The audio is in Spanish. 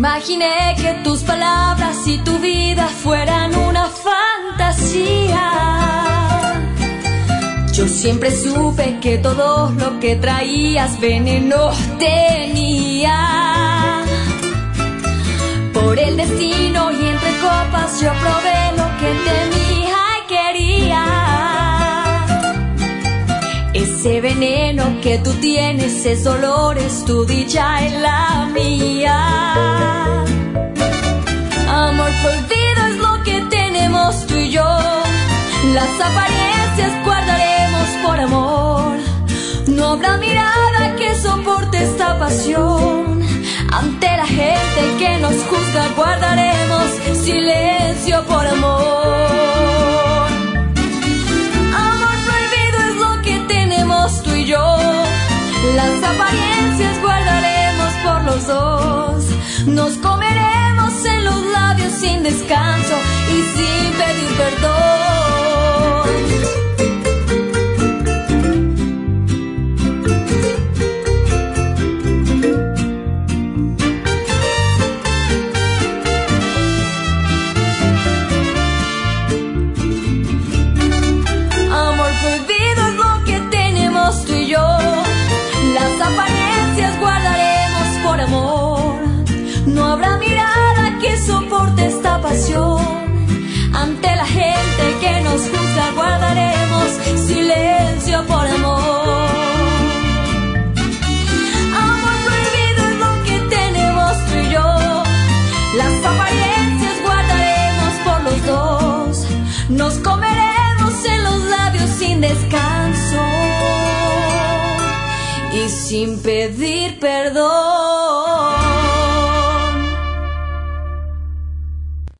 imaginé que tus palabras y tu vida fueran una fantasía. Yo siempre supe que todo lo que traías veneno tenía. Por el destino y entre copas yo probé lo que temía y quería. Ese veneno que tú tienes es dolor, es tu dicha y la mía. Amor prohibido es lo que tenemos tú y yo. Las apariencias guardaremos por amor. No habrá mirada que soporte esta pasión. Ante la gente que nos juzga guardaremos silencio por amor. Amor prohibido es lo que tenemos tú y yo. Las apariencias guardaremos por los dos. Nos comeremos en los labios sin descanso y sin pedir perdón. Apariencias guardaremos por amor. No habrá mirada que soporte esta pasión. Ante la gente que nos juzga guardaremos silencio por amor. Amor prohibido es lo que tenemos tú y yo. Las apariencias guardaremos por los dos. Nos comeremos en los labios sin descanso y sin pedir perdón.